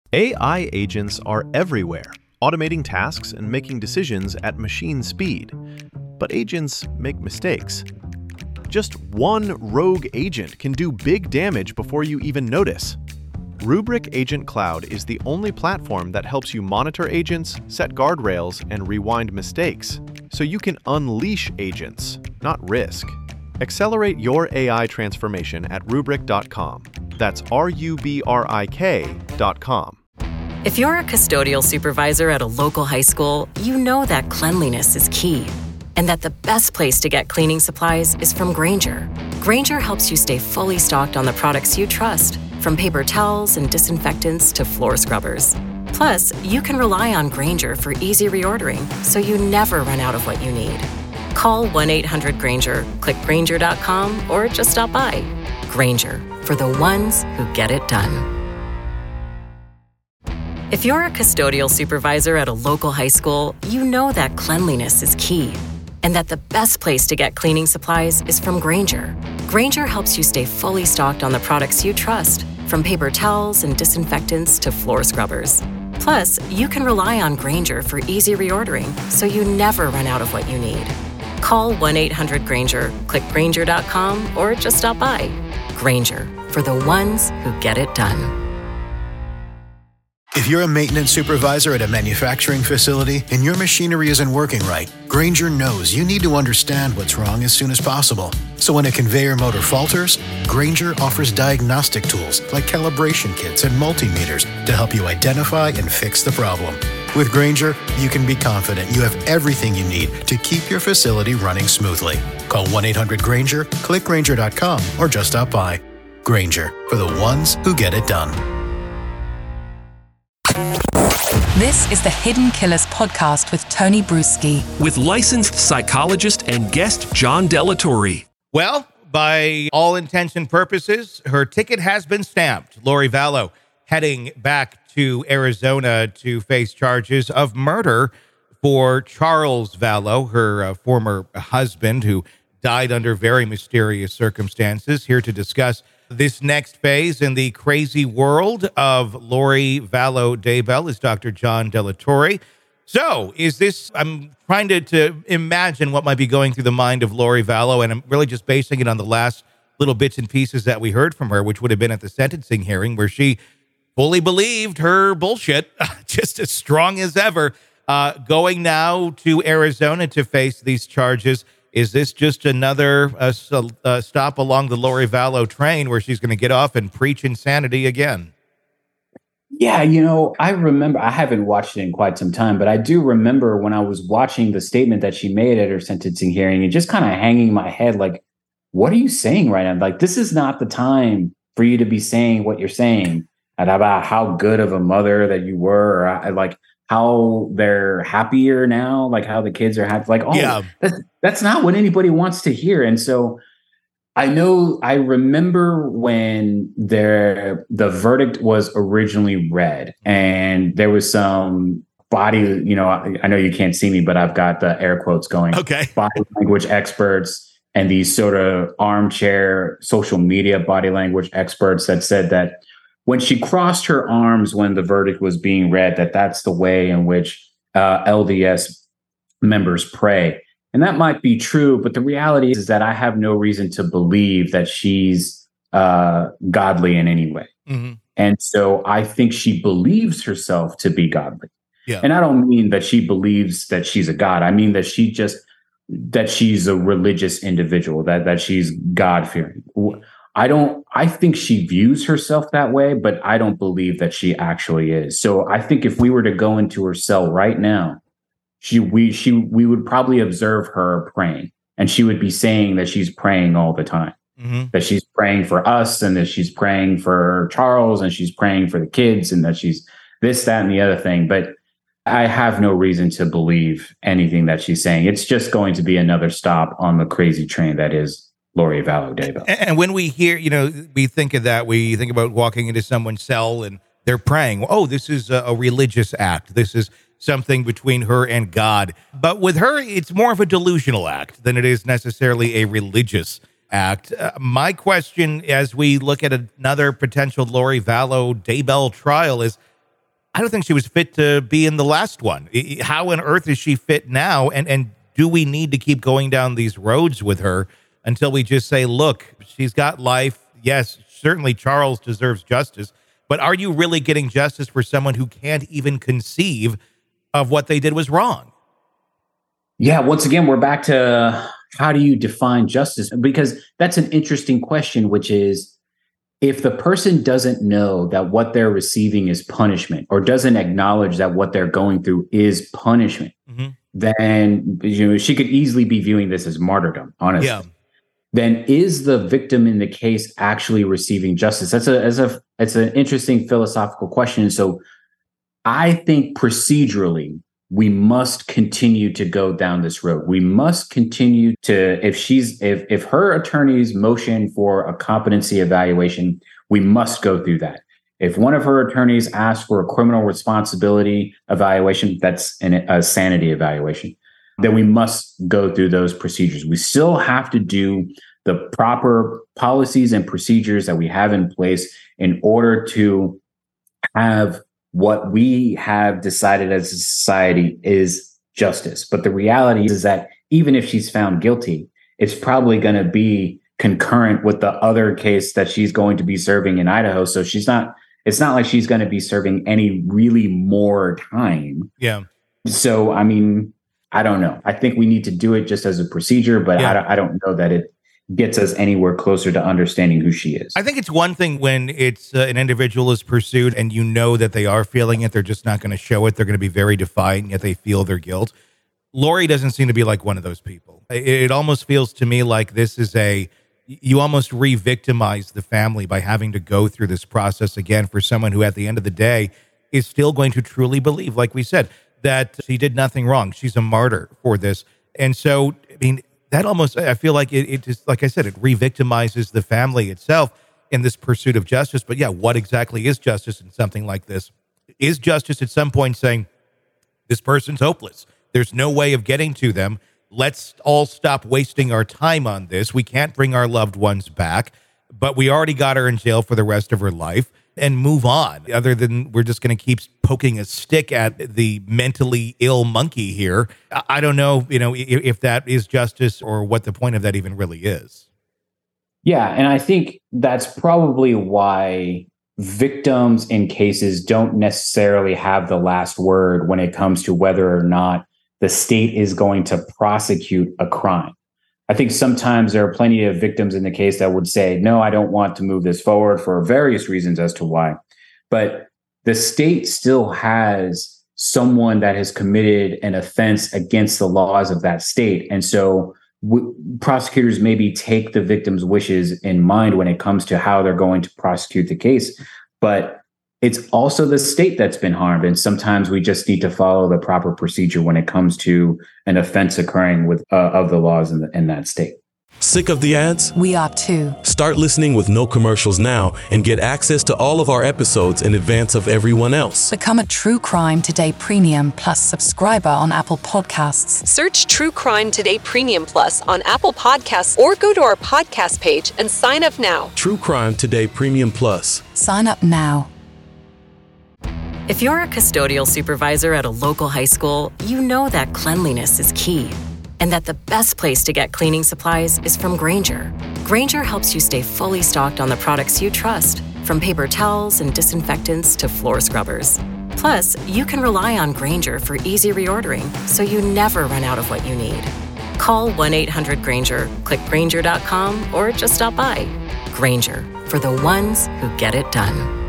AI agents are everywhere, automating tasks and making decisions at machine speed. But agents make mistakes. Just one rogue agent can do big damage before you even notice. Rubrik Agent Cloud is the only platform that helps you monitor agents, set guardrails, and rewind mistakes, so you can unleash agents, not risk. Accelerate your AI transformation at Rubrik.com. That's RUBRIK.com. If you're a custodial supervisor at a local high school, you know that cleanliness is key, and that the best place to get cleaning supplies is from Grainger. Grainger helps you stay fully stocked on the products you trust, from paper towels and disinfectants to floor scrubbers. Plus, you can rely on Grainger for easy reordering, so you never run out of what you need. Call 1-800-GRAINGER, click Grainger.com, or just stop by. Grainger, for the ones who get it done. If you're a custodial supervisor at a local high school, you know that cleanliness is key, and that the best place to get cleaning supplies is from Grainger. Grainger helps you stay fully stocked on the products you trust, from paper towels and disinfectants to floor scrubbers. Plus, you can rely on Grainger for easy reordering, so you never run out of what you need. Call 1-800-GRAINGER, click Grainger.com, or just stop by. Grainger, for the ones who get it done. If you're a maintenance supervisor at a manufacturing facility and your machinery isn't working right, Grainger knows you need to understand what's wrong as soon as possible. So when a conveyor motor falters, Grainger offers diagnostic tools like calibration kits and multimeters to help you identify and fix the problem. With Grainger, you can be confident you have everything you need to keep your facility running smoothly. Call 1-800-GRAINGER, click Grainger.com, or just stop by. Grainger, for the ones who get it done. This is the Hidden Killers podcast with Tony Bruschi. With licensed psychologist and guest John Delatorre. Well, by all intents and purposes, her ticket has been stamped. Lori Vallow heading back to Arizona to face charges of murder for Charles Vallow, her former husband, who died under very mysterious circumstances. Here to discuss this next phase in the crazy world of Lori Vallow Daybell is Dr. John Delatorre. So I'm trying to imagine what might be going through the mind of Lori Vallow, and I'm really just basing it on the last little bits and pieces that we heard from her, which would have been at the sentencing hearing, where she fully believed her bullshit, just as strong as ever, going now to Arizona to face these charges. Is this just another stop along the Lori Vallow train where she's going to get off and preach insanity again? Yeah, I remember, I haven't watched it in quite some time, but I do remember when I was watching the statement that she made at her sentencing hearing and just kind of hanging my head like, what are you saying right now? Like, this is not the time for you to be saying what you're saying about how good of a mother that you were, or like how they're happier now, like how the kids are happy. Like, that's not what anybody wants to hear. And so I remember when the verdict was originally read, and there was some body, I know you can't see me, but I've got the air quotes going. Okay. Body language experts and these sort of armchair social media body language experts that said that when she crossed her arms when the verdict was being read, that's the way in which LDS members pray. And that might be true, but the reality is that I have no reason to believe that she's godly in any way. Mm-hmm. And so I think she believes herself to be godly. Yeah. And I don't mean that she believes that she's a god. I mean that she's a religious individual, that she's God-fearing. I think she views herself that way, but I don't believe that she actually is. So I think if we were to go into her cell right now, we would probably observe her praying, and she would be saying that she's praying all the time, that she's praying for us, and that she's praying for Charles, and she's praying for the kids, and that she's this, that, and the other thing. But I have no reason to believe anything that she's saying. It's just going to be another stop on the crazy train that is Lori Vallow Daybell. And when we hear, we think of that, we think about walking into someone's cell and they're praying. Oh, this is a religious act. This is something between her and God. But with her, it's more of a delusional act than it is necessarily a religious act. My question, as we look at another potential Lori Vallow Daybell trial, is I don't think she was fit to be in the last one. How on earth is she fit now? And do we need to keep going down these roads with her until we just say, look, she's got life. Yes, certainly Charles deserves justice. But are you really getting justice for someone who can't even conceive of what they did was wrong? Yeah, once again, we're back to how do you define justice? Because that's an interesting question, which is, if the person doesn't know that what they're receiving is punishment or doesn't acknowledge that what they're going through is punishment, then she could easily be viewing this as martyrdom, honestly. Yeah. Then is the victim in the case actually receiving justice? It's an interesting philosophical question. So I think procedurally, we must continue to go down this road. We must continue to, if her attorney's motion for a competency evaluation, we must go through that. If one of her attorneys asks for a criminal responsibility evaluation, that's a sanity evaluation, then we must go through those procedures. We still have to do the proper policies and procedures that we have in place in order to have what we have decided as a society is justice. But the reality is that even if she's found guilty, it's probably going to be concurrent with the other case that she's going to be serving in Idaho. So it's not like she's going to be serving any really more time. Yeah. So, I mean, I don't know. I think we need to do it just as a procedure, but I don't know that it gets us anywhere closer to understanding who she is. I think it's one thing when it's an individual is pursued and you know that they are feeling it. They're just not going to show it. They're going to be very defiant, yet they feel their guilt. Lori doesn't seem to be like one of those people. It almost feels to me like this is you almost re-victimize the family by having to go through this process again for someone who at the end of the day is still going to truly believe, like we said, that she did nothing wrong. She's a martyr for this. And so, I mean, that almost, I feel like it just, like I said, it re-victimizes the family itself in this pursuit of justice. But yeah, what exactly is justice in something like this? Is justice at some point saying, this person's hopeless, there's no way of getting to them, let's all stop wasting our time on this, we can't bring our loved ones back, but we already got her in jail for the rest of her life, and move on, other than we're just going to keep poking a stick at the mentally ill monkey here? I don't know, if that is justice or what the point of that even really is. Yeah, and I think that's probably why victims in cases don't necessarily have the last word when it comes to whether or not the state is going to prosecute a crime. I think sometimes there are plenty of victims in the case that would say, no, I don't want to move this forward for various reasons as to why. But the state still has someone that has committed an offense against the laws of that state. And so prosecutors maybe take the victim's wishes in mind when it comes to how they're going to prosecute the case. But it's also the state that's been harmed. And sometimes we just need to follow the proper procedure when it comes to an offense occurring with of the laws in that state. Sick of the ads? We are too. Start listening with no commercials now and get access to all of our episodes in advance of everyone else. Become a True Crime Today Premium Plus subscriber on Apple Podcasts. Search True Crime Today Premium Plus on Apple Podcasts or go to our podcast page and sign up now. True Crime Today Premium Plus. Sign up now. If you're a custodial supervisor at a local high school, you know that cleanliness is key, and that the best place to get cleaning supplies is from Grainger. Grainger helps you stay fully stocked on the products you trust, from paper towels and disinfectants to floor scrubbers. Plus, you can rely on Grainger for easy reordering, so you never run out of what you need. Call 1-800-GRAINGER, click Grainger.com, or just stop by. Grainger, for the ones who get it done.